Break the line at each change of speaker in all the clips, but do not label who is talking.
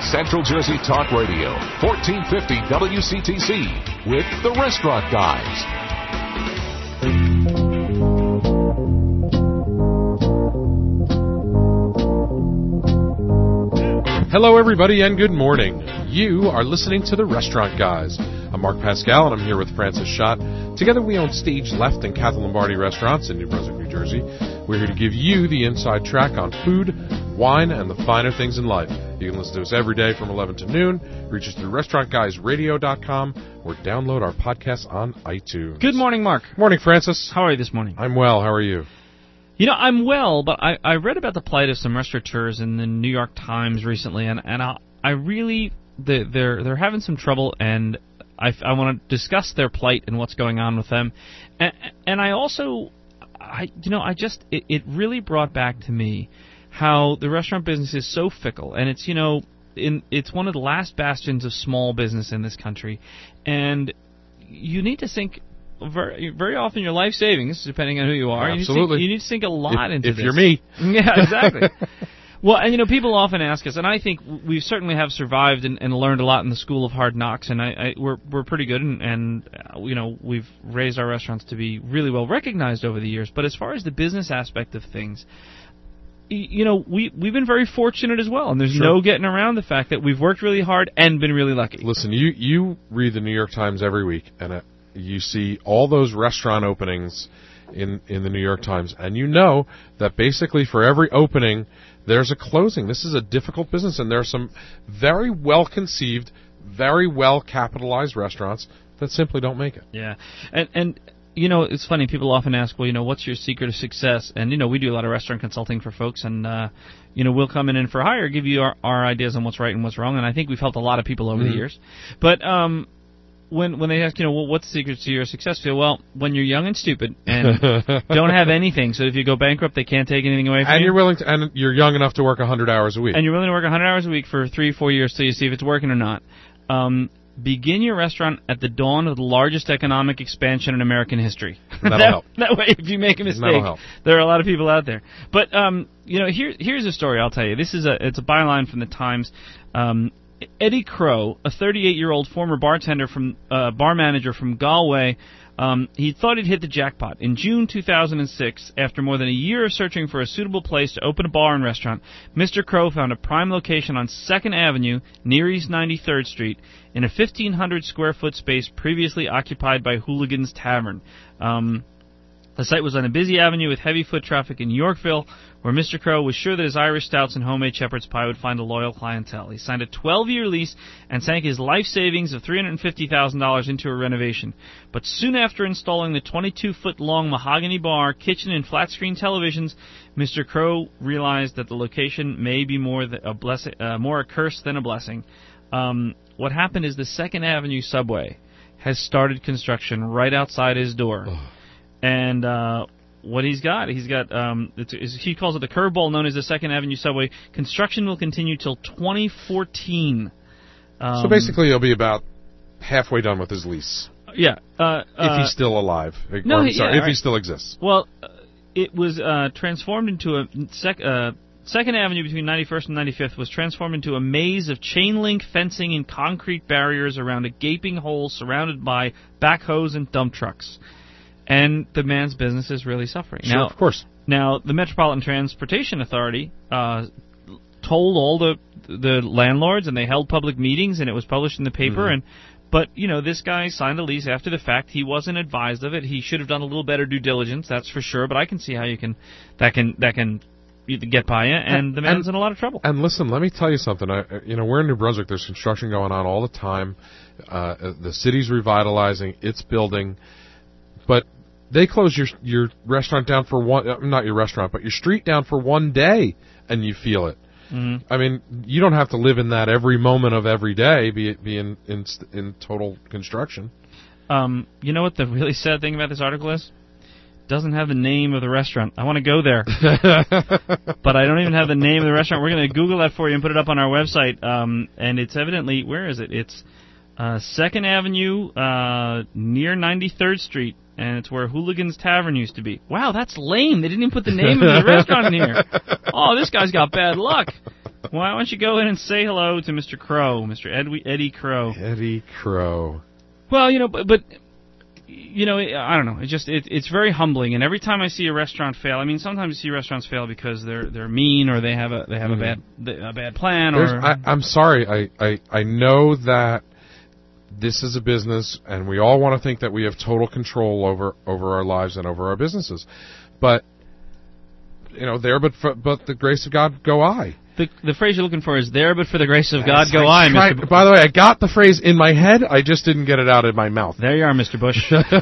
Central Jersey Talk Radio, 1450 WCTC, with the Restaurant Guys.
Hello, everybody, and good morning. You are listening to the Restaurant Guys. I'm Mark Pascal, and I'm here with Francis Schott. Together, we own Stage Left and Catherine Lombardi restaurants in New Brunswick, New Jersey. We're here to give you the inside track on food, wine, and the finer things in life. You can listen to us every day from 11 to noon. Reach us through restaurantguysradio.com or download our podcast on iTunes.
Good morning, Mark.
Morning, Francis.
How are you this morning?
I'm well. How are you?
You know, I'm well, but I read about the plight of some restaurateurs in the New York Times recently, and I really they're having some trouble, and I want to discuss their plight and what's going on with them, and I also it really brought back to me how the restaurant business is so fickle, and it's it's one of the last bastions of small business in this country, and you need to think. Very, very often your life savings, depending on who you are,
absolutely.
You need to sink a lot into this.
If you're me.
Yeah, exactly. Well, and people often ask us, and I think we certainly have survived and learned a lot in the school of hard knocks, and we're pretty good, and we've raised our restaurants to be really well recognized over the years. But as far as the business aspect of things, we've been very fortunate as well, and there's no getting around the fact that we've worked really hard and been really lucky.
Listen, you read the New York Times every week, and you see all those restaurant openings in the New York Times, and you know that basically for every opening, there's a closing. This is a difficult business, and there are some very well-conceived, very well-capitalized restaurants that simply don't make it.
Yeah, and it's funny, people often ask, well, what's your secret of success? And, we do a lot of restaurant consulting for folks, and, we'll come in for hire, give you our ideas on what's right and what's wrong, and I think we've helped a lot of people over the years. But, when they ask, what's the secret to your success? Well, when you're young and stupid and don't have anything, so if you go bankrupt, they can't take anything away from you.
And you're willing to, and you're young enough to work 100 hours a week.
And you're willing to work 100 hours a week for 3-4 years till you see if it's working or not. Begin your restaurant at the dawn of the largest economic expansion in American history.
That'll help.
That way, if you make a mistake, there are a lot of people out there. But here's a story I'll tell you. It's a byline from the Times. Eddie Crow, a 38-year-old former bar manager from Galway, he thought he'd hit the jackpot. In June 2006, after more than a year of searching for a suitable place to open a bar and restaurant, Mr. Crow found a prime location on 2nd Avenue near East 93rd Street in a 1,500-square-foot space previously occupied by Hooligan's Tavern. The site was on a busy avenue with heavy foot traffic in Yorkville, where Mr. Crow was sure that his Irish stouts and homemade shepherd's pie would find a loyal clientele. He signed a 12-year lease and sank his life savings of $350,000 into a renovation. But soon after installing the 22-foot-long mahogany bar, kitchen, and flat-screen televisions, Mr. Crow realized that the location may be more a curse than a blessing. What happened is the 2nd Avenue subway has started construction right outside his door. And what he calls it the curveball known as the 2nd Avenue subway. Construction will continue till 2014.
So basically, he'll be about halfway done with his lease.
Yeah.
If he's still alive. If he still exists.
Well, it was transformed into a 2nd Avenue between 91st and 95th was transformed into a maze of chain-link fencing and concrete barriers around a gaping hole surrounded by backhoes and dump trucks. And the man's business is really suffering.
Sure, of course.
Now, the Metropolitan Transportation Authority told all the landlords, and they held public meetings, and it was published in the paper. But this guy signed a lease after the fact. He wasn't advised of it. He should have done a little better due diligence, that's for sure. But I can see how that can get by you, and the man's in a lot of trouble.
And listen, let me tell you something. We're in New Brunswick. There's construction going on all the time. The city's revitalizing. It's building. But they close your restaurant down for not your restaurant, but your street down for one day, and you feel it. I mean, you don't have to live in that every moment of every day, be in total construction.
You know what the really sad thing about this article is? It doesn't have the name of the restaurant. I want to go there, but I don't even have the name of the restaurant. We're going to Google that for you and put it up on our website. And it's evidently, where is it? It's 2nd Avenue near 93rd Street and it's where Hooligan's Tavern used to be. Wow, that's lame. They didn't even put the name of the restaurant in here. Oh, this guy's got bad luck. Why don't you go in and say hello to Mr. Crow, Mr. Eddie Crow.
Eddie Crow.
Well, you know, but you know, I don't know. It's very humbling. And every time I see a restaurant fail, I mean, sometimes you see restaurants fail because they're mean or they have a bad plan.
I'm sorry. I know that this is a business, and we all want to think that we have total control over our lives and over our businesses. But you know, but the grace of God go I.
The phrase you're looking for is there, but for the grace of God go I, Mr.
By the way, I got the phrase in my head. I just didn't get it out of my mouth.
There you are, Mr. Bush.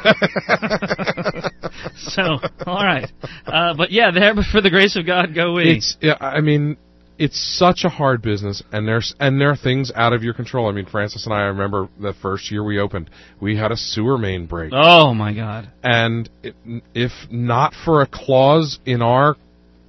So, all right. But yeah, there, but for the grace of God go we.
I mean, it's such a hard business, and there are things out of your control. I mean, Francis and I remember the first year we opened, we had a sewer main break.
Oh, my God.
And if not for a clause in our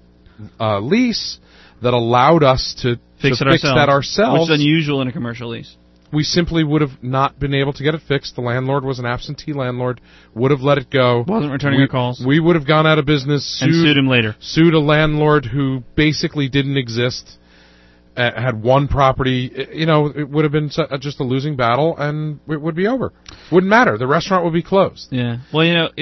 lease that allowed us to fix that ourselves,
which is unusual in a commercial lease,
we simply would have not been able to get it fixed. The landlord was an absentee landlord, would have let it go.
Wasn't returning your calls.
We would have gone out of business,
and sued him later.
Sued a landlord who basically didn't exist, had one property. You know, it would have been just a losing battle, and it would be over. Wouldn't matter. The restaurant would be closed.
Yeah. Well, you know,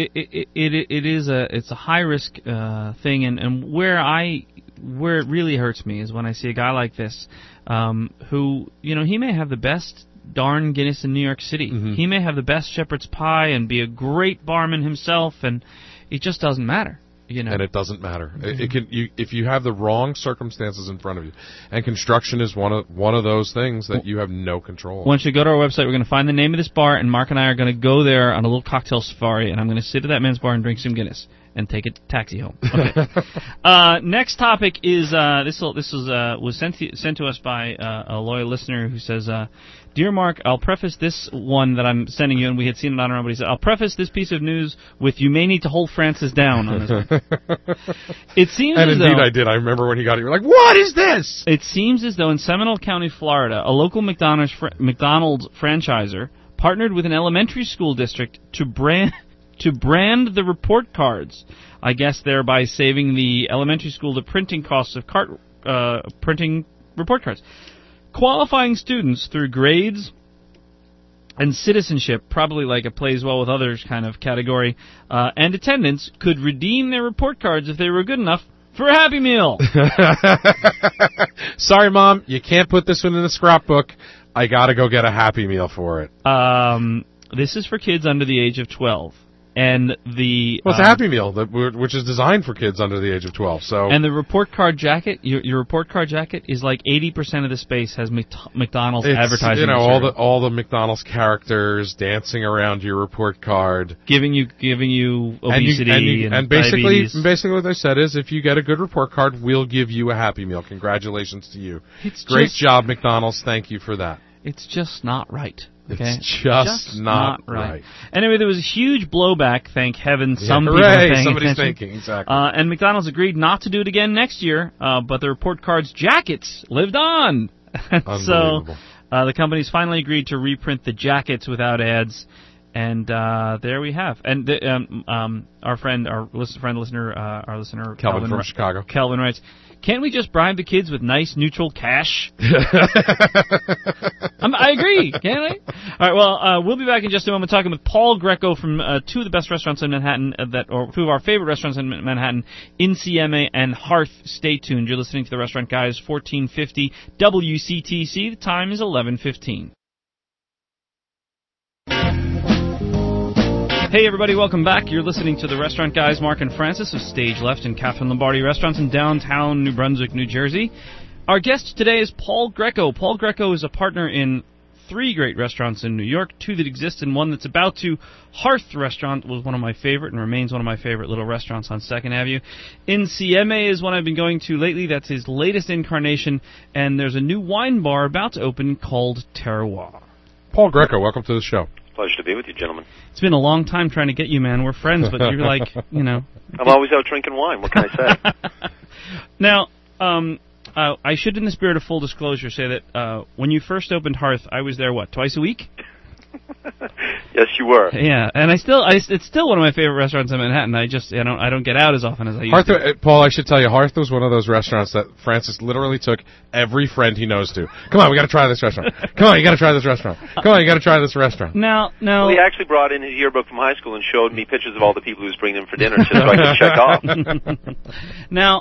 it's a high risk thing, and where it really hurts me is when I see a guy like this, who, you know, he may have the best darn Guinness in New York City. Mm-hmm. He may have the best shepherd's pie and be a great barman himself, and it just doesn't matter. You know?
And it doesn't matter. Mm-hmm. If you have the wrong circumstances in front of you, and construction is one of those things that you have no control over.
Once you go to our website, we're going to find the name of this bar, and Mark and I are going to go there on a little cocktail safari, and I'm going to sit at that men's bar and drink some Guinness and take a taxi home. Okay. Next topic is was sent to us by a loyal listener who says, "Dear Mark, I'll preface this one that I'm sending you, and we had seen it on our own, but he said, I'll preface this piece of news with you may need to hold Francis down on this one." It seems
and
as
indeed
though,
I did. I remember when he got it. You were like, "What is this?"
It seems as though in Seminole County, Florida, a local McDonald's franchisor partnered with an elementary school district to brand the report cards, I guess thereby saving the elementary school the printing costs of printing report cards. Qualifying students through grades and citizenship, probably like a plays well with others kind of category, and attendance could redeem their report cards if they were good enough for a Happy Meal.
Sorry, Mom, you can't put this one in the scrapbook. I got to go get a Happy Meal for it.
This is for kids under the age of 12. And it's
a Happy Meal, which is designed for kids under the age of 12. So,
and the report card jacket, your report card jacket is like 80% of the space has McDonald's advertising.
You know, all the McDonald's characters dancing around your report card,
giving you obesity
and basically what they said is, if you get a good report card, we'll give you a Happy Meal. Congratulations to you. Great job, McDonald's. Thank you for that.
It's just not right. Okay?
It's just not right.
Anyway, there was a huge blowback, thank heaven. Some people are paying
somebody's
attention.
thinking, exactly.
And McDonald's agreed not to do it again next year, but the report cards jackets lived on. So the company's finally agreed to reprint the jackets without ads, and there we have. And our listener,
Kelvin from Chicago.
Kelvin writes, "Can't we just bribe the kids with nice, neutral cash?" I agree, can't I? All right, well, we'll be back in just a moment talking with Paul Greco from two of the best restaurants in Manhattan, or two of our favorite restaurants in Manhattan, INCMA and Hearth. Stay tuned. You're listening to The Restaurant Guys, 1450 WCTC. The time is 11:15. Hey everybody, welcome back. You're listening to The Restaurant Guys, Mark and Francis of Stage Left and Catherine Lombardi Restaurants in downtown New Brunswick, New Jersey. Our guest today is Paul Greco. Paul Greco is a partner in 3 great restaurants in New York, 2 that exist and 1 that's about to. Hearth Restaurant was one of my favorite and remains one of my favorite little restaurants on 2nd Avenue. INCMA is one I've been going to lately. That's his latest incarnation. And there's a new wine bar about to open called Terroir.
Paul Greco, welcome to the show.
Pleasure to be with you, gentlemen.
It's been a long time trying to get you, man. We're friends, but you're like, you know.
I'm always out drinking wine. What can I say?
Now, I should, in the spirit of full disclosure, say that when you first opened Hearth, I was there, twice a week?
Yes, you were.
Yeah, and it's still one of my favorite restaurants in Manhattan. I don't get out as often as I used to.
Paul, I should tell you, Hearth was one of those restaurants that Francis literally took every friend he knows to. Come on, we got to try this restaurant. Come on, you got to try this restaurant. Come on, you got to try this restaurant.
Now,
well, he actually brought in his yearbook from high school and showed me pictures of all the people he was bringing in for dinner, just so I could check off.
Now,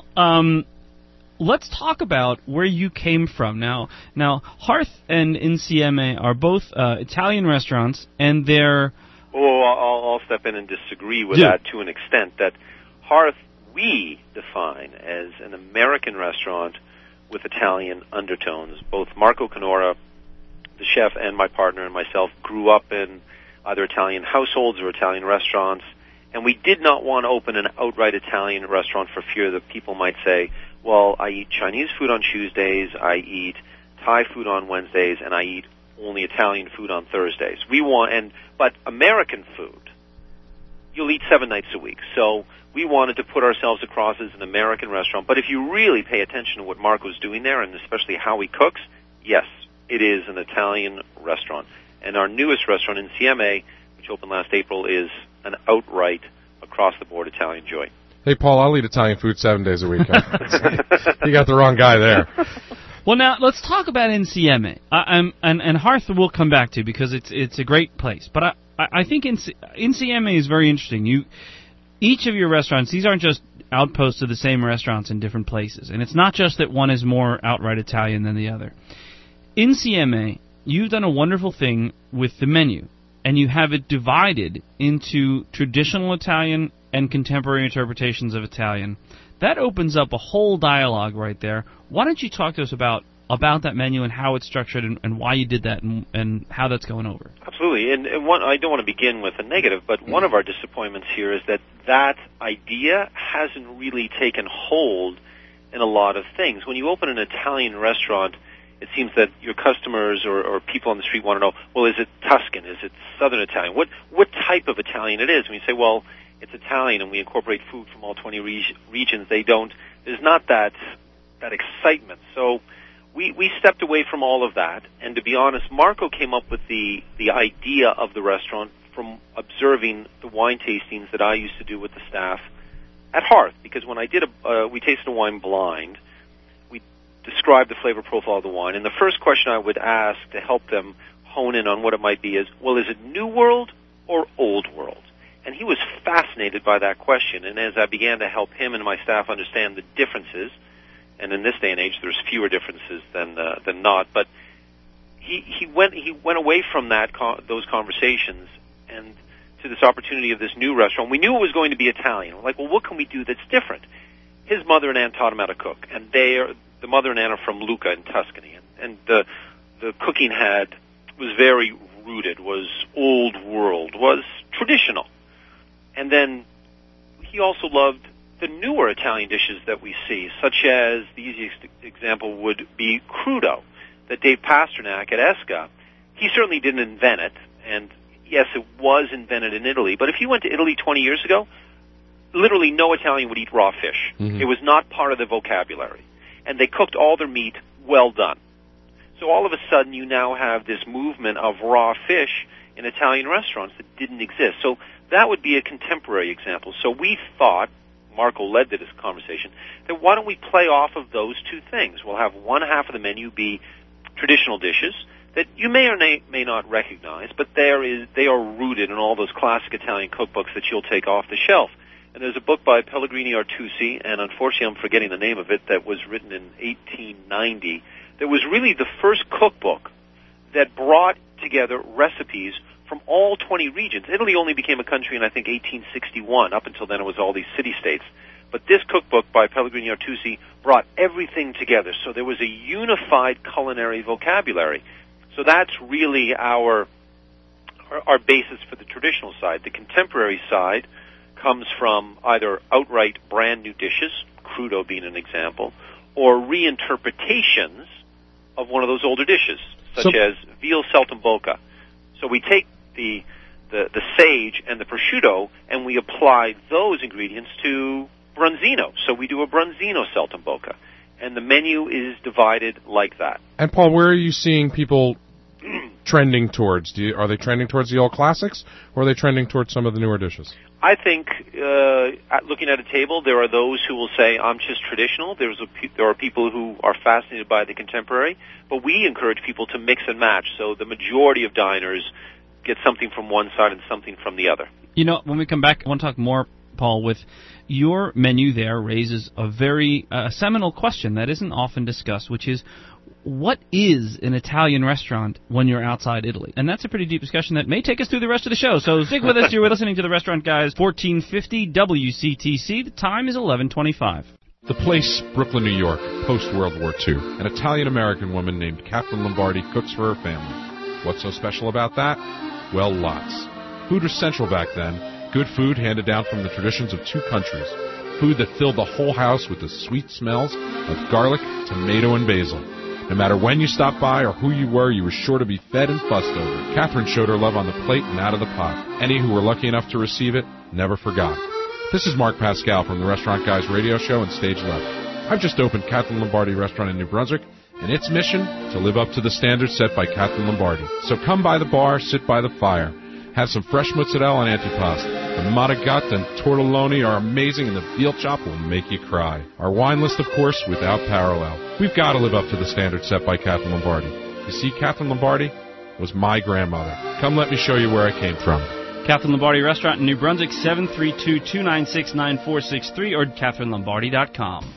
let's talk about where you came from. Now, Hearth and Insieme are both Italian restaurants, and they're...
Oh, I'll step in and disagree with that to an extent. That Hearth we define as an American restaurant with Italian undertones. Both Marco Canora, the chef, and my partner and myself grew up in either Italian households or Italian restaurants, and we did not want to open an outright Italian restaurant for fear that people might say, well, I eat Chinese food on Tuesdays, I eat Thai food on Wednesdays, and I eat only Italian food on Thursdays. But American food, you'll eat 7 nights a week. So we wanted to put ourselves across as an American restaurant. But if you really pay attention to what Marco's doing there, and especially how he cooks, yes, it is an Italian restaurant. And our newest restaurant, Insieme, which opened last April, is an outright, across-the-board Italian joint.
Hey, Paul, I'll eat Italian food 7 days a week. You got the wrong guy there.
Well, now, let's talk about Insieme. And Hearth we'll come back to because it's a great place. But I think Insieme is very interesting. Each of your restaurants, these aren't just outposts of the same restaurants in different places. And it's not just that one is more outright Italian than the other. Insieme, you've done a wonderful thing with the menu. And you have it divided into traditional Italian and contemporary interpretations of Italian. That opens up a whole dialogue right there. Why don't you talk to us about that menu and how it's structured and why you did that and how that's going over?
Absolutely. And I don't want to begin with a negative, but one of our disappointments here is that idea hasn't really taken hold in a lot of things. When you open an Italian restaurant, it seems that your customers or people on the street want to know, well, is it Tuscan? Is it Southern Italian? What type of Italian it is? When you say, well, it's Italian and we incorporate food from all 20 regions, there's not that excitement. So we stepped away from all of that. And to be honest, Marco came up with the idea of the restaurant from observing the wine tastings that I used to do with the staff at Hearth. Because when I did we tasted a wine blind, describe the flavor profile of the wine. And the first question I would ask to help them hone in on what it might be is, well, is it New World or Old World? And he was fascinated by that question. And as I began to help him and my staff understand the differences, and in this day and age there's fewer differences than not, but he went away from those conversations and to this opportunity of this new restaurant. We knew it was going to be Italian. We're like, well, what can we do that's different? His mother and aunt taught him how to cook, and the mother and aunt are from Lucca in Tuscany, and the cooking was very rooted, was old world, was traditional. And then he also loved the newer Italian dishes that we see, such as the easiest example would be crudo, that Dave Pasternak at Esca, he certainly didn't invent it, and yes, it was invented in Italy, but if you went to Italy 20 years ago, literally no Italian would eat raw fish. Mm-hmm. It was not part of the vocabulary. And they cooked all their meat well done. So all of a sudden you now have this movement of raw fish in Italian restaurants that didn't exist. So that would be a contemporary example. So we thought, Marco led to this conversation, that why don't we play off of those two things? We'll have one half of the menu be traditional dishes that you may or may not recognize, but they are rooted in all those classic Italian cookbooks that you'll take off the shelf. And there's a book by Pellegrini Artusi, and unfortunately I'm forgetting the name of it, that was written in 1890, that was really the first cookbook that brought together recipes from all 20 regions. Italy only became a country in, I think, 1861. Up until then it was all these city-states. But this cookbook by Pellegrini Artusi brought everything together. So there was a unified culinary vocabulary. So that's really our basis for the traditional side. The contemporary side comes from either outright brand new dishes, crudo being an example, or reinterpretations of one of those older dishes, such as veal saltimbocca. So we take the sage and the prosciutto and we apply those ingredients to Bronzino. So we do a Bronzino saltimbocca. And the menu is divided like that.
And Paul, where are you seeing people trending towards? Are they trending towards the old classics, or are they trending towards some of the newer dishes?
I think, looking at a table, there are those who will say, I'm just traditional. There are people who are fascinated by the contemporary. But we encourage people to mix and match. So the majority of diners get something from one side and something from the other.
You know, when we come back, I want to talk more, Paul, with your menu there raises a very seminal question that isn't often discussed, which is, what is an Italian restaurant when you're outside Italy? And that's a pretty deep discussion that may take us through the rest of the show. So stick with us. You're listening to The Restaurant Guys, 1450 WCTC. The time is 11:25.
The place, Brooklyn, New York, post-World War II. An Italian-American woman named Catherine Lombardi cooks for her family. What's so special about that? Well, lots. Food was central back then. Good food handed down from the traditions of two countries. Food that filled the whole house with the sweet smells of garlic, tomato, and basil. No matter when you stopped by or who you were sure to be fed and fussed over. Catherine showed her love on the plate and out of the pot. Any who were lucky enough to receive it never forgot. This is Mark Pascal from the Restaurant Guys radio show and Stage Left. I've just opened Catherine Lombardi Restaurant in New Brunswick, and its mission, to live up to the standards set by Catherine Lombardi. So come by the bar, sit by the fire. Have some fresh mozzarella and antipasto. The matagat and tortelloni are amazing, and the veal chop will make you cry. Our wine list, of course, without parallel. We've got to live up to the standards set by Catherine Lombardi. You see, Catherine Lombardi was my grandmother. Come let me show you where I came from.
Catherine Lombardi Restaurant in New Brunswick, 732-296-9463 or CatherineLombardi.com.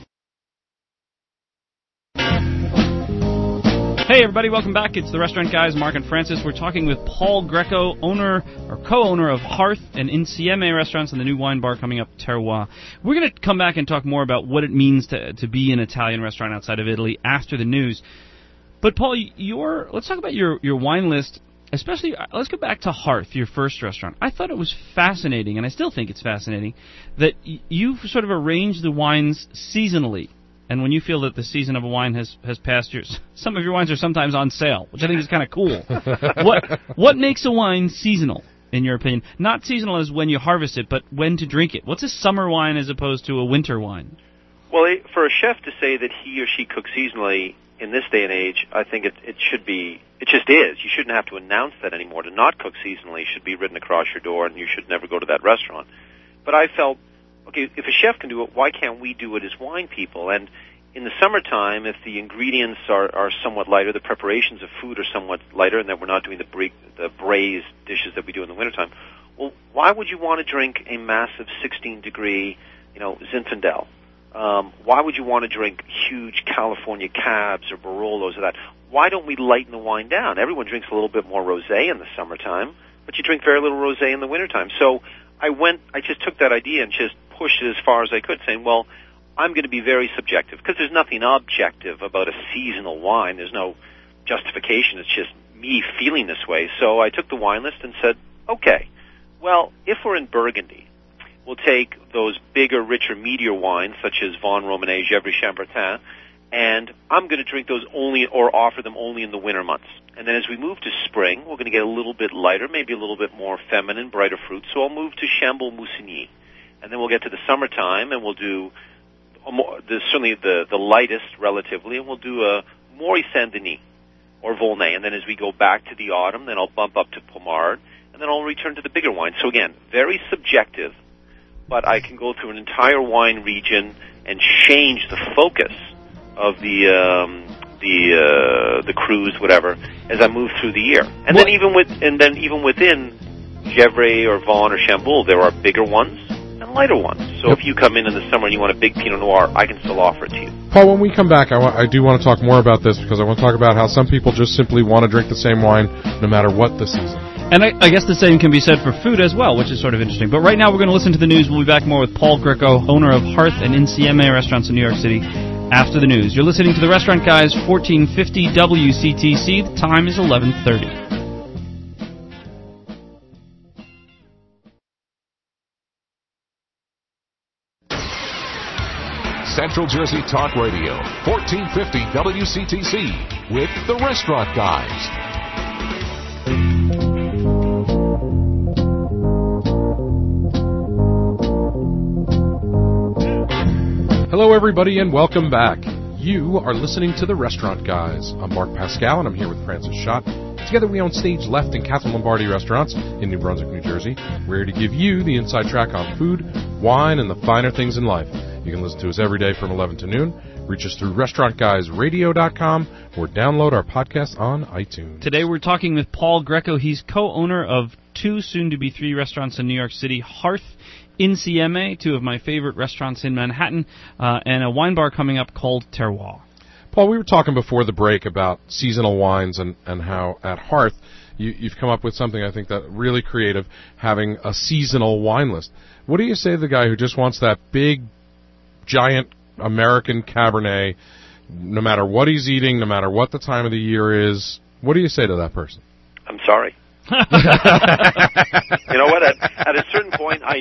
Hey everybody, welcome back. It's the Restaurant Guys, Mark and Francis. We're talking with Paul Greco, owner or co-owner of Hearth and Insieme restaurants and the new wine bar coming up, Terroir. We're going to come back and talk more about what it means to be an Italian restaurant outside of Italy after the news. But Paul, let's talk about your wine list. Especially, let's go back to Hearth, your first restaurant. I thought it was fascinating, and I still think it's fascinating, that you've sort of arranged the wines seasonally. And when you feel that the season of a wine has passed, some of your wines are sometimes on sale, which I think is kind of cool. What makes a wine seasonal, in your opinion? Not seasonal as when you harvest it, but when to drink it. What's a summer wine as opposed to a winter wine?
Well, for a chef to say that he or she cooks seasonally in this day and age, I think it should be. It just is. You shouldn't have to announce that anymore. To not cook seasonally should be written across your door, and you should never go to that restaurant. But I felt, okay, if a chef can do it, why can't we do it as wine people? And in the summertime, if the ingredients are somewhat lighter, the preparations of food are somewhat lighter, and that we're not doing the braised dishes that we do in the wintertime, well, why would you want to drink a massive 16-degree, Zinfandel? Why would you want to drink huge California Cabs or Barolos or that? Why don't we lighten the wine down? Everyone drinks a little bit more rosé in the summertime, but you drink very little rosé in the wintertime. So I just took that idea and just pushed it as far as I could, saying, well, I'm going to be very subjective, because there's nothing objective about a seasonal wine. There's no justification. It's just me feeling this way. So I took the wine list and said, okay, well, if we're in Burgundy, we'll take those bigger, richer, meatier wines, such as Vin Romanée, Gevrey Chambertin, and I'm going to drink those only or offer them only in the winter months. And then as we move to spring, we're going to get a little bit lighter, maybe a little bit more feminine, brighter fruit. So I'll move to Chambolle Moussigny. And then we'll get to the summertime, and we'll do certainly the lightest relatively, and we'll do a Maury Saint-Denis or Volnay. And then as we go back to the autumn, then I'll bump up to Pommard, and then I'll return to the bigger wine. So again, very subjective, but I can go through an entire wine region and change the focus of the cruise, whatever, as I move through the year. And then even within Gevrey or Vin or Chambolle, there are bigger ones and lighter ones. So if you come in the summer and you want a big Pinot Noir, I can still offer it to you.
Paul, when we come back, I do want to talk more about this, because I want to talk about how some people just simply want to drink the same wine no matter what the season.
And I guess the same can be said for food as well, which is sort of interesting. But right now we're going to listen to the news. We'll be back more with Paul Greco, owner of Hearth and Insieme restaurants in New York City, after the news. You're listening to the Restaurant Guys, 1450 WCTC. The time is 11:30.
Central Jersey Talk Radio, 1450 WCTC, with the Restaurant Guys.
Hello, everybody, and welcome back. You are listening to The Restaurant Guys. I'm Mark Pascal, and I'm here with Francis Schott. Together we own Stage Left and Catherine Lombardi restaurants in New Brunswick, New Jersey. We're here to give you the inside track on food, wine, and the finer things in life. You can listen to us every day from 11 to noon. Reach us through restaurantguysradio.com or download our podcast on iTunes.
Today we're talking with Paul Greco. He's co-owner of 2 soon-to-be 3 restaurants in New York City, Hearth Insieme, 2 of my favorite restaurants in Manhattan, and a wine bar coming up called Terroir.
Paul, we were talking before the break about seasonal wines and how at Hearth you've come up with something I think that really creative, having a seasonal wine list. What do you say to the guy who just wants that big, giant American Cabernet, no matter what he's eating, no matter what the time of the year is? What do you say to that person?
I'm sorry. You know what? At a certain point, I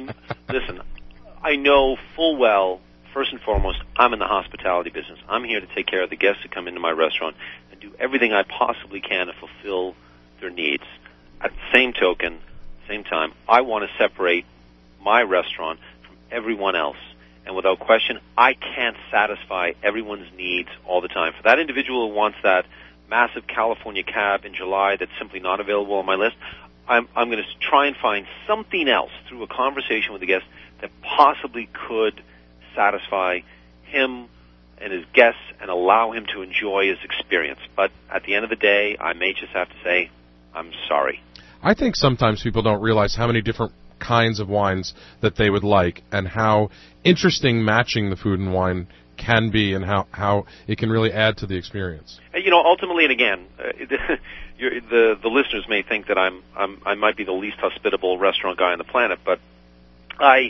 know full well, first and foremost, I'm in the hospitality business. I'm here to take care of the guests who come into my restaurant and do everything I possibly can to fulfill their needs. At the same token, same time, I want to separate my restaurant from everyone else. And without question, I can't satisfy everyone's needs all the time. For that individual who wants that massive California cab in July that's simply not available on my list, I'm going to try and find something else through a conversation with the guest that possibly could satisfy him and his guests and allow him to enjoy his experience. But at the end of the day, I may just have to say, I'm sorry.
I think sometimes people don't realize how many different kinds of wines that they would like and how interesting matching the food and wine can be and how it can really add to the experience.
You know, ultimately, and again, the listeners may think that I might be the least hospitable restaurant guy on the planet, but I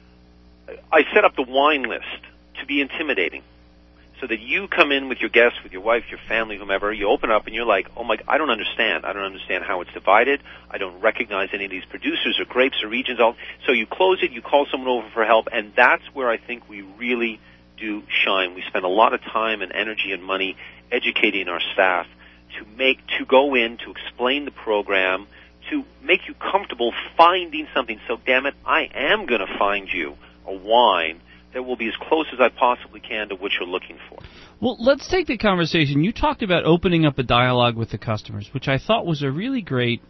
set up the wine list to be intimidating, so that you come in with your guests, with your wife, your family, whomever, you open up and you're like, oh my, I don't understand how it's divided. I don't recognize any of these producers or grapes or regions. So you close it, you call someone over for help, and that's where I think we really do shine. We spend a lot of time and energy and money educating our staff to go in, to explain the program, to make you comfortable finding something. So damn it, I am going to find you a wine that will be as close as I possibly can to what you're looking for.
Well, let's take the conversation. You talked about opening up a dialogue with the customers, which I thought was a really great...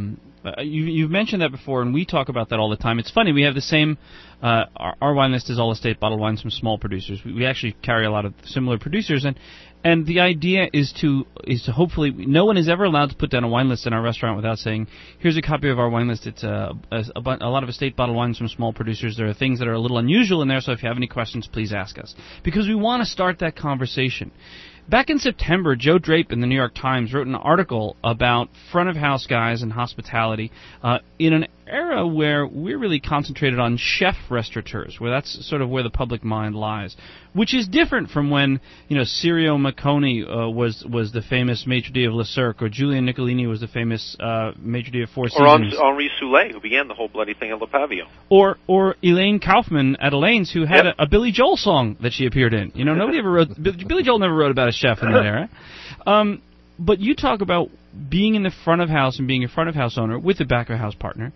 You've mentioned that before, and we talk about that all the time. It's funny, we have the same... our wine list is all estate bottled wines from small producers. We actually carry a lot of similar producers, and the idea is to hopefully... No one is ever allowed to put down a wine list in our restaurant without saying, here's a copy of our wine list. It's a lot of estate bottled wines from small producers. There are things that are a little unusual in there, so if you have any questions, please ask us. Because we want to start that conversation. Back in September, Joe Drape in the New York Times wrote an article about front-of-house guys and hospitality in an era where we're really concentrated on chef restaurateurs, where that's sort of where the public mind lies, which is different from when, Sirio Macconi was the famous maitre d' of Le Cirque, or Julian Nicolini was the famous maitre d' of Four Seasons.
Or Henri Soulet, who began the whole bloody thing at Le Pavillon.
Or Elaine Kaufman at Elaine's, who had a Billy Joel song that she appeared in. Nobody ever wrote... Billy Joel never wrote about a chef in that era. But you talk about being in the front of house and being a front of house owner with a back of house partner,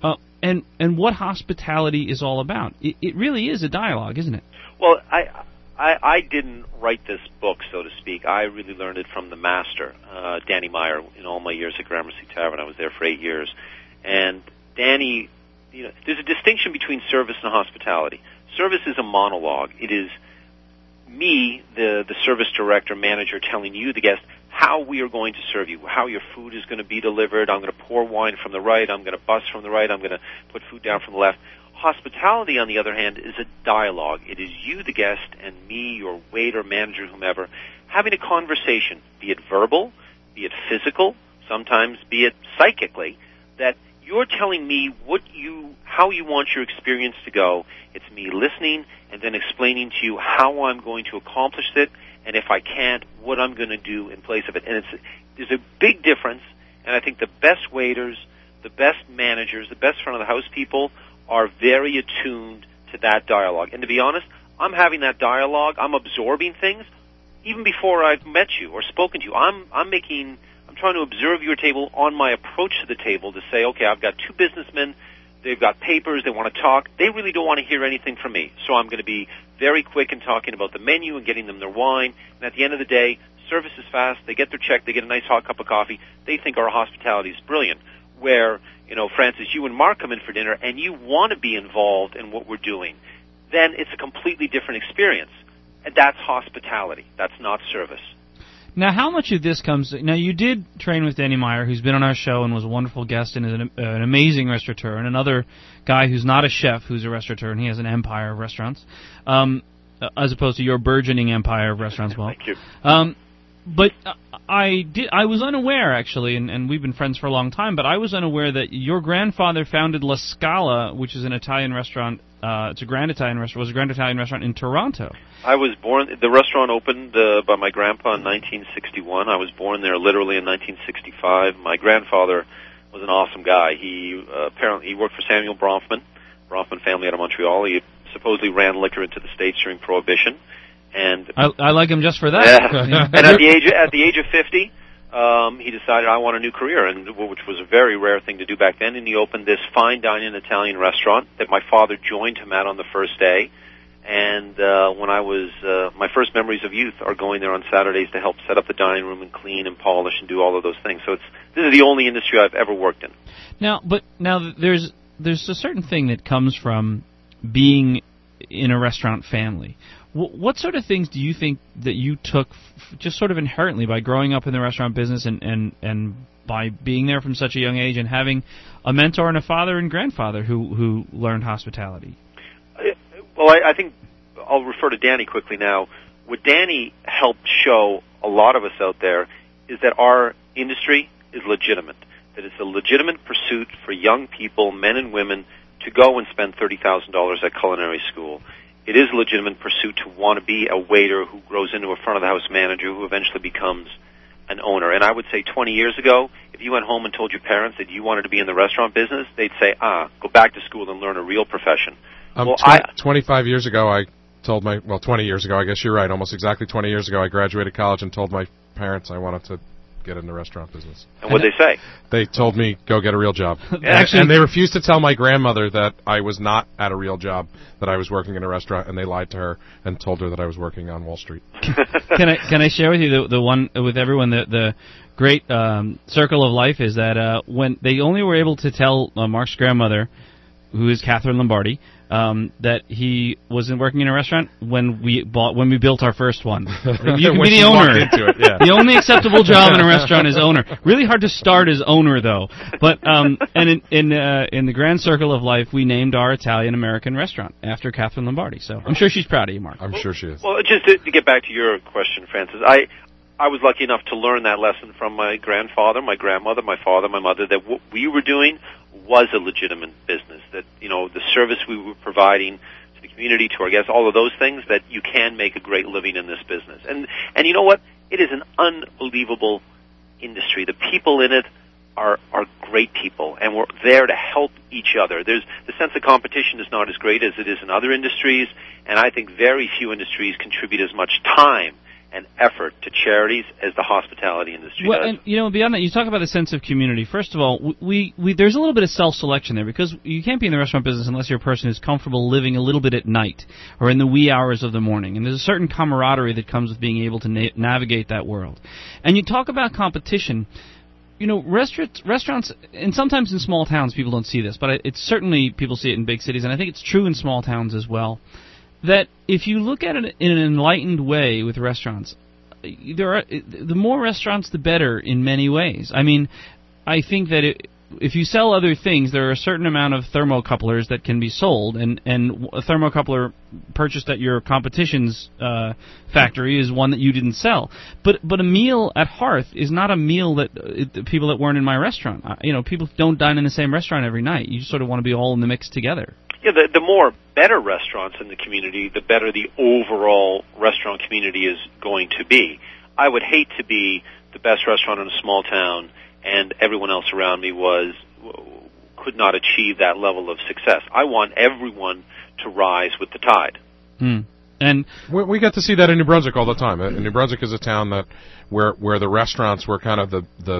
and what hospitality is all about. It really is a dialogue, isn't it?
Well, I didn't write this book, so to speak. I really learned it from the master, Danny Meyer. In all my years at Gramercy Tavern, I was there for 8 years, and Danny, there's a distinction between service and hospitality. Service is a monologue. It is me, the service director, manager, telling you, the guest, how we are going to serve you, how your food is going to be delivered. I'm going to pour wine from the right. I'm going to bus from the right. I'm going to put food down from the left. Hospitality, on the other hand, is a dialogue. It is you, the guest, and me, your waiter, manager, whomever, having a conversation, be it verbal, be it physical, sometimes be it psychically, that you're telling me how you want your experience to go. It's me listening and then explaining to you how I'm going to accomplish it, and if I can't, what I'm going to do in place of it. And there's a big difference, and I think the best waiters, the best managers, the best front of the house people are very attuned to that dialogue. And to be honest, I'm having that dialogue, I'm absorbing things even before I've met you or spoken to you. I'm trying to observe your table on my approach to the table to say, okay, I've got 2 businessmen, they've got papers, they want to talk, they really don't want to hear anything from me. So I'm going to be very quick in talking about the menu and getting them their wine. And at the end of the day, service is fast. They get their check. They get a nice hot cup of coffee. They think our hospitality is brilliant. Where, Francis, you and Mark come in for dinner and you want to be involved in what we're doing, then it's a completely different experience. And that's hospitality. That's not service.
Now, how much of this comes... Now, you did train with Danny Meyer, who's been on our show and was a wonderful guest and is an amazing restaurateur, and another guy who's not a chef who's a restaurateur, and he has an empire of restaurants, as opposed to your burgeoning empire of restaurants. Well,
thank you.
But I was unaware, actually, and we've been friends for a long time, but I was unaware that your grandfather founded La Scala, which is an Italian restaurant. It's a Grand Italian restaurant. Was a Grand Italian restaurant in Toronto.
I was born. The restaurant opened by my grandpa in 1961. I was born there literally in 1965. My grandfather was an awesome guy. He apparently worked for Samuel Bronfman family out of Montreal. He supposedly ran liquor into the States during Prohibition. And
I like him just for that.
Yeah. And at the age of 50, he decided I want a new career, which was a very rare thing to do back then. And he opened this fine dining Italian restaurant that my father joined him at on the first day. And when I was my first memories of youth are going there on Saturdays to help set up the dining room and clean and polish and do all of those things. So this is the only industry I've ever worked in. Now
there's a certain thing that comes from being in a restaurant family. What sort of things do you think that you took just sort of inherently by growing up in the restaurant business and by being there from such a young age and having a mentor and a father and grandfather who learned hospitality?
Well, I think I'll refer to Danny quickly now. What Danny helped show a lot of us out there is that our industry is legitimate, that it's a legitimate pursuit for young people, men and women, to go and spend $30,000 at culinary school. It is a legitimate pursuit to want to be a waiter who grows into a front-of-the-house manager who eventually becomes an owner. And I would say 20 years ago, if you went home and told your parents that you wanted to be in the restaurant business, they'd say, go back to school and learn a real profession.
25 years ago, I told 20 years ago, I guess you're right, almost exactly 20 years ago, I graduated college and told my parents I wanted to get in the restaurant business.
And what did they say?
They told me, go get a real job.
Actually,
and they refused to tell my grandmother that I was not at a real job, that I was working in a restaurant, and they lied to her and told her that I was working on Wall Street.
Can I share with you the one with everyone, the great circle of life is that when they only were able to tell Mark's grandmother, who is Catherine Lombardi, that he wasn't working in a restaurant when we built our first one. You can be the owner.
Yeah.
The only acceptable job in a restaurant is owner. Really hard to start as owner though. But and in the grand circle of life, we named our Italian American restaurant after Catherine Lombardi. So I'm sure she's proud of you, Mark.
I'm sure she is.
Well, just to get back to your question, Francis, I was lucky enough to learn that lesson from my grandfather, my grandmother, my father, my mother, that what we were doing was a legitimate business, that, the service we were providing to the community, to our guests, all of those things, that you can make a great living in this business. And you know what? It is an unbelievable industry. The people in it are great people, and we're there to help each other. There's the sense of competition is not as great as it is in other industries, and I think very few industries contribute as much time and effort to charities as the hospitality industry does.
And beyond that, you talk about the sense of community. First of all, we there's a little bit of self-selection there, because you can't be in the restaurant business unless you're a person who's comfortable living a little bit at night or in the wee hours of the morning. And there's a certain camaraderie that comes with being able to navigate that world. And you talk about competition. Restaurants, and sometimes in small towns people don't see this, but it's certainly people see it in big cities, and I think it's true in small towns as well, that if you look at it in an enlightened way with restaurants, the more restaurants, the better in many ways. I mean, I think that if you sell other things, there are a certain amount of thermocouplers that can be sold, and a thermocoupler purchased at your competition's factory is one that you didn't sell. But a meal at Hearth is not a meal that people that weren't in my restaurant. People don't dine in the same restaurant every night. You just sort of want to be all in the mix together.
Yeah, the more better restaurants in the community, the better the overall restaurant community is going to be. I would hate to be the best restaurant in a small town and everyone else around me could not achieve that level of success. I want everyone to rise with the tide.
And
we get to see that in New Brunswick all the time. New Brunswick is a town where the restaurants were kind of the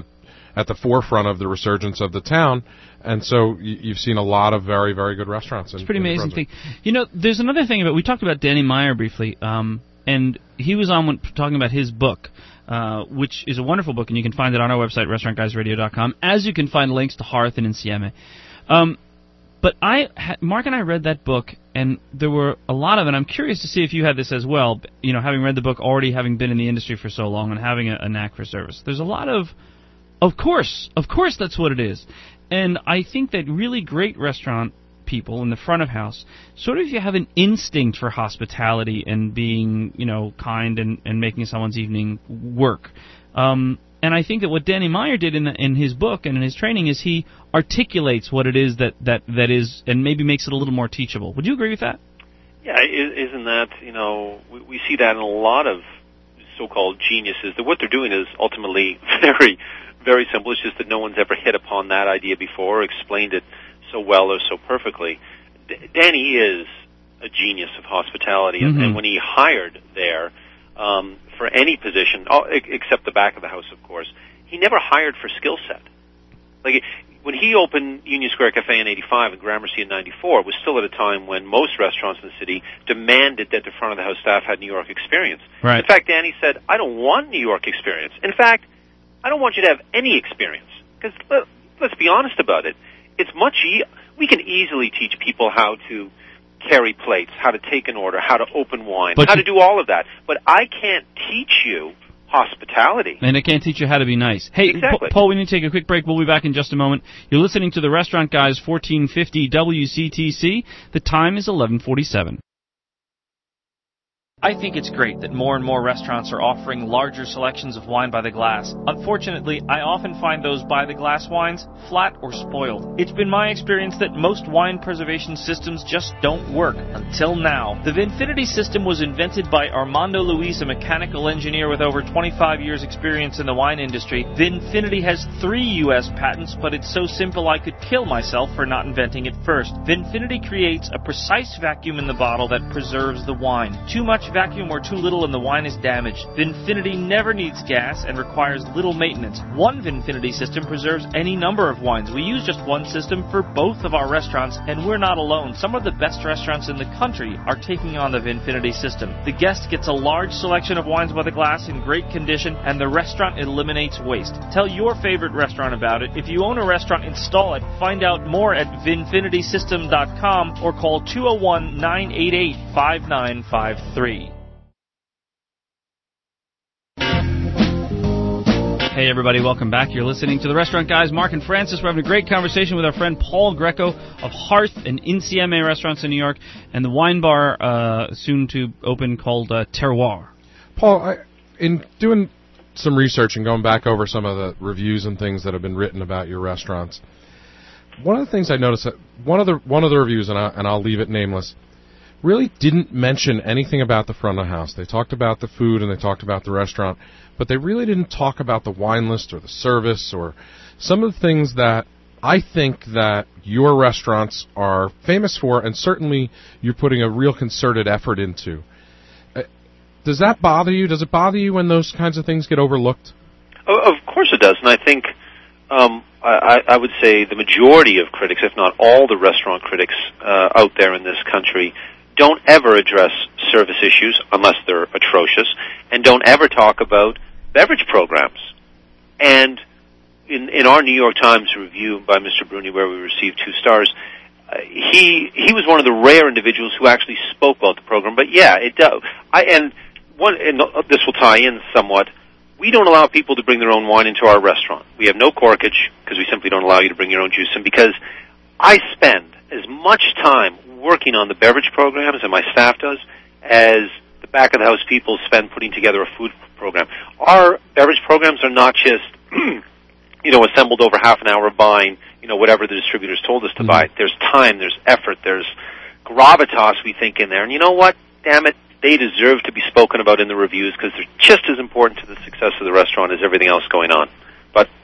at the forefront of the resurgence of the town. And so you've seen a lot of very, very good restaurants.
It's a pretty amazing thing. You know, there's another thing about, we talked about Danny Meyer briefly, and he was on talking about his book, which is a wonderful book, and you can find it on our website, restaurantguysradio.com, as you can find links to Hearth and Insieme. But Mark and I read that book, and there were a lot of it. I'm curious to see if you had this as well, you know, having read the book, already having been in the industry for so long and having a knack for service. There's a lot of course that's what it is. And I think that really great restaurant people in the front of house, sort of, you have an instinct for hospitality and being, you know, kind and making someone's evening work. And I think that what Danny Meyer did in his book and in his training is he articulates what it is that is, and maybe makes it a little more teachable. Would you agree with that?
Yeah, isn't that, you know, we see that in a lot of so-called geniuses, that what they're doing is ultimately very, very simple. It's just that no one's ever hit upon that idea before, or explained it so well or so perfectly. Danny is a genius of hospitality, and when he hired there, for any position, except the back of the house, of course, he never hired for skill set. Like, when he opened Union Square Cafe in 85 and Gramercy in 94, it was still at a time when most restaurants in the city demanded that the front of the house staff had New York experience.
Right.
In fact, Danny said, I don't want New York experience. In fact, I don't want you to have any experience. Because, let's be honest about it, it's we can easily teach people how to carry plates, how to take an order, how to open wine, how to do all of that. But I can't teach you hospitality.
And I can't teach you how to be nice. Hey,
exactly.
Paul, we need to take a quick break. We'll be back in just a moment. You're listening to the Restaurant Guys, 1450 WCTC. The time is 11:47. I think it's great that more and more restaurants are offering larger selections of wine by the glass. Unfortunately, I often find those by the glass wines flat or spoiled. It's been my experience that most wine preservation systems just don't work, until now. The Vinfinity system was invented by Armando Luis, a mechanical engineer with over 25 years experience in the wine industry. Vinfinity has 3 U.S. patents, but it's so simple I could kill myself for not inventing it first. Vinfinity creates a precise vacuum in the bottle that preserves the wine. Too much vacuum or too little and the wine is damaged. Vinfinity never needs gas and requires little maintenance. One Vinfinity system preserves any number of wines. We use just one system for both of our restaurants, and we're not alone. Some of the best restaurants in the country are taking on the Vinfinity system. The guest gets a large selection of wines by the glass in great condition, and the restaurant eliminates waste. Tell your favorite restaurant about it. If you own a restaurant, install it. Find out more at VinfinitySystem.com or call 201-988-5953. Hey everybody, welcome back. You're listening to the Restaurant Guys, Mark and Francis. We're having a great conversation with our friend Paul Greco of Hearth and Insieme Restaurants in New York, and the wine bar soon to open called Terroir.
Paul, in doing some research and going back over some of the reviews and things that have been written about your restaurants, one of the things I noticed, that one of the reviews, and I'll leave it nameless, really didn't mention anything about the front of the house. They talked about the food and they talked about the restaurant, but they really didn't talk about the wine list or the service or some of the things that I think that your restaurants are famous for, and certainly you're putting a real concerted effort into. Does that bother you? Does it bother you when those kinds of things get overlooked?
Of course it does, and I think I would say the majority of critics, if not all the restaurant critics out there in this country, don't ever address service issues unless they're atrocious, and don't ever talk about beverage programs. And in our New York Times review by Mr. Bruni, where we received 2 stars, he was one of the rare individuals who actually spoke about the program. But yeah, it does. And this will tie in somewhat. We don't allow people to bring their own wine into our restaurant. We have no corkage because we simply don't allow you to bring your own juice in, because I spend as much time working on the beverage programs, and my staff does, as the back of the house people spend putting together a food program. Our beverage programs are not just, assembled over half an hour buying, whatever the distributors told us to buy. There's time, there's effort, there's gravitas, we think, in there. And you know what? Damn it, they deserve to be spoken about in the reviews because they're just as important to the success of the restaurant as everything else going on. But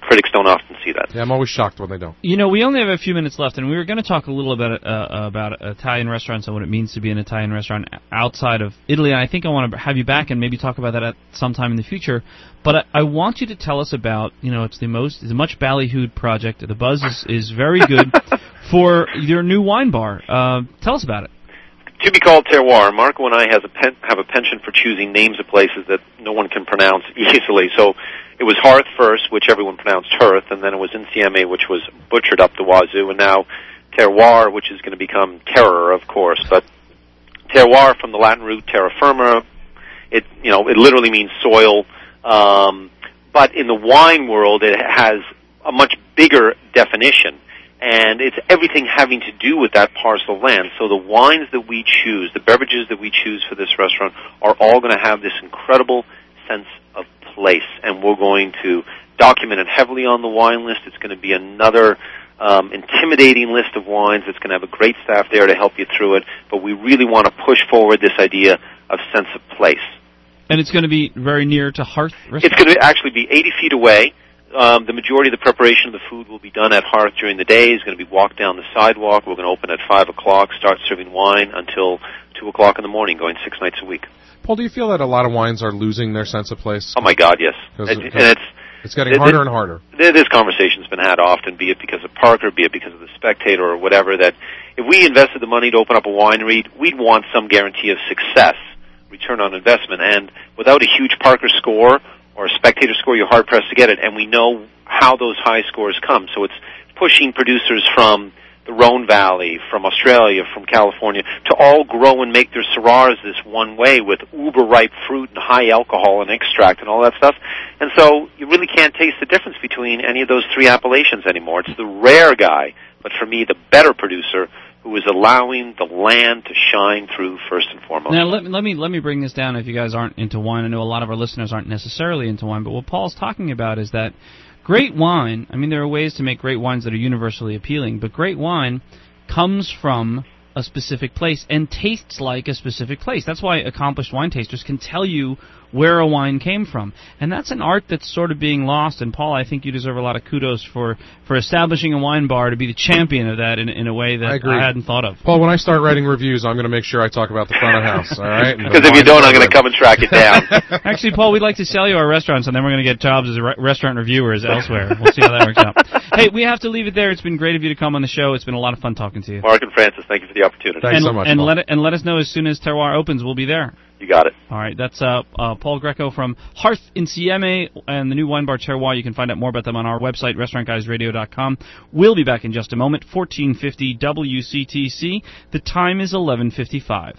critics don't often see that.
Yeah, I'm always shocked when they don't.
You know, we only have a few minutes left, and we were going to talk a little bit about Italian restaurants and what it means to be an Italian restaurant outside of Italy, and I think I want to have you back and maybe talk about that at some time in the future. But I want you to tell us about, you know, it's a much ballyhooed project. The buzz is very good for your new wine bar. Tell us about it.
To be called Terroir. Marco and I have a penchant for choosing names of places that no one can pronounce easily. So it was Hearth first, which everyone pronounced Hearth, and then it was Insieme, which was butchered up the wazoo, and now Terroir, which is going to become terror, of course. But terroir from the Latin root terra firma, it literally means soil. But in the wine world, it has a much bigger definition. And it's everything having to do with that parcel of land. So the wines that we choose, the beverages that we choose for this restaurant are all going to have this incredible sense of place. And we're going to document it heavily on the wine list. It's going to be another intimidating list of wines. It's going to have a great staff there to help you through it. But we really want to push forward this idea of sense of place.
And it's going to be very near to Hearth Restaurant?
It's going to actually be 80 feet away. The majority of the preparation of the food will be done at Hearth during the day. It's going to be walked down the sidewalk. We're going to open at 5 o'clock, start serving wine until 2 o'clock in the morning, going 6 nights a week.
Paul, do you feel that a lot of wines are losing their sense of place?
Oh, my God, yes.
It's getting harder and harder.
This conversation's been had often, be it because of Parker, be it because of the Spectator or whatever, that if we invested the money to open up a winery, we'd want some guarantee of success, return on investment. And without a huge Parker score or a Spectator score, you're hard-pressed to get it, and we know how those high scores come. So it's pushing producers from the Rhone Valley, from Australia, from California, to all grow and make their Syrahs this one way with uber-ripe fruit and high alcohol and extract and all that stuff. And so you really can't taste the difference between any of those three appellations anymore. It's the rare guy, but for me, the better producer, who is allowing the land to shine through first and foremost.
Now, let me bring this down if you guys aren't into wine. I know a lot of our listeners aren't necessarily into wine, but what Paul's talking about is that great wine, I mean, there are ways to make great wines that are universally appealing, but great wine comes from a specific place and tastes like a specific place. That's why accomplished wine tasters can tell you where a wine came from. And that's an art that's sort of being lost. And, Paul, I think you deserve a lot of kudos for establishing a wine bar to be the champion of that in a way that I hadn't thought of.
Paul, when I start writing reviews, I'm going to make sure I talk about the front of house, all right?
Because if you don't, I'm going to come and track it down.
Actually, Paul, we'd like to sell you our restaurants, and then we're going to get jobs as restaurant reviewers elsewhere. We'll see how that works out. Hey, we have to leave it there. It's been great of you to come on the show. It's been a lot of fun talking to you.
Mark and Francis, thank you for the opportunity.
Thanks so much,
and
Paul.
let us know as soon as Terroir opens. We'll be there.
You got it.
All right, that's Paul Greco from Hearth Insieme and the new wine bar Terroir. You can find out more about them on our website, restaurantguysradio.com. We'll be back in just a moment. 1450 WCTC. The time is 11:55.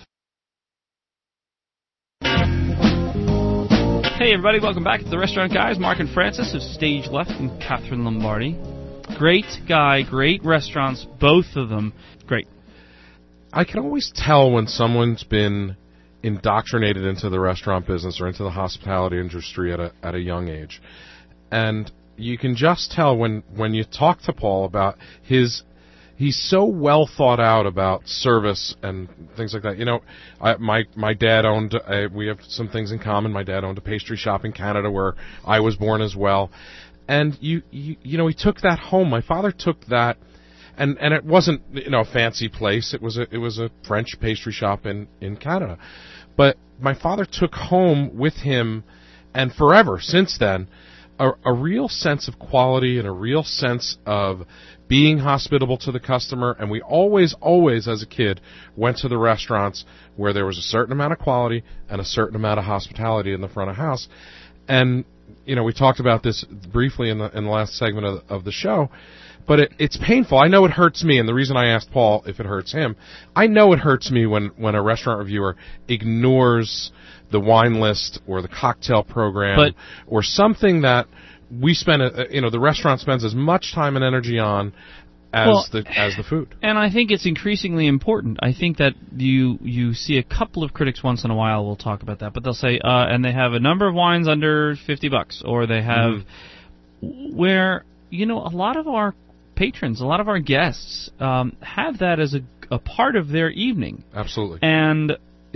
Hey, everybody, welcome back to the Restaurant Guys. Mark and Francis of Stage Left and Catherine Lombardi. Great guy, great restaurants, both of them. Great.
I can always tell when someone's been indoctrinated into the restaurant business or into the hospitality industry at a young age. And you can just tell when you talk to Paul about he's so well thought out about service and things like that. You know, my dad owned, we have some things in common. My dad owned a pastry shop in Canada where I was born as well. And you know, he took that home. My father took that, and it wasn't, you know, a fancy place. It was a French pastry shop in Canada. But my father took home with him, and forever since then, a real sense of quality and a real sense of being hospitable to the customer. And we always, as a kid, went to the restaurants where there was a certain amount of quality and a certain amount of hospitality in the front of house. And, you know, we talked about this briefly in the last segment of the show. But it's painful. I know it hurts me, and the reason I asked Paul if it hurts him, I know it hurts me when a restaurant reviewer ignores the wine list or the cocktail program or something that we spend, the restaurant spends as much time and energy on as the food.
And I think it's increasingly important. I think that you see a couple of critics once in a while, we'll talk about that, but they'll say, and they have a number of wines under $50, or they have where, you know, a lot of our patrons, a lot of our guests have that as a part of their evening.
Absolutely.
And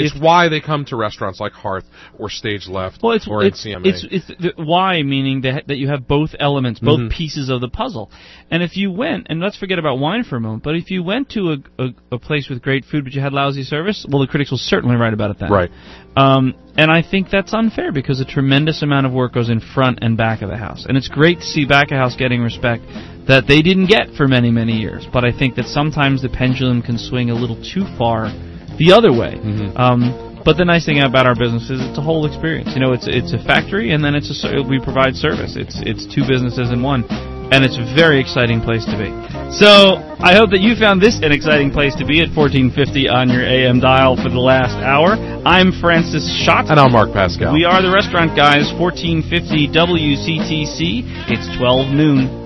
It's why they come to restaurants like Hearth or Stage Left or CMA.
It's the why, meaning that you have both elements, both pieces of the puzzle. And if you went, and let's forget about wine for a moment, but if you went to a place with great food but you had lousy service, well, the critics will certainly write about it then.
Right.
And I think that's unfair because a tremendous amount of work goes in front and back of the house. And it's great to see back of house getting respect that they didn't get for many, many years. But I think that sometimes the pendulum can swing a little too far the other way. But the nice thing about our business is it's a whole experience. You know, it's a factory, and then we provide service. It's two businesses in one. And it's a very exciting place to be. So I hope that you found this an exciting place to be at 1450 on your AM dial for the last hour. I'm Francis Schott.
And I'm Mark Pascal.
We are the Restaurant Guys, 1450 WCTC. It's 12 noon.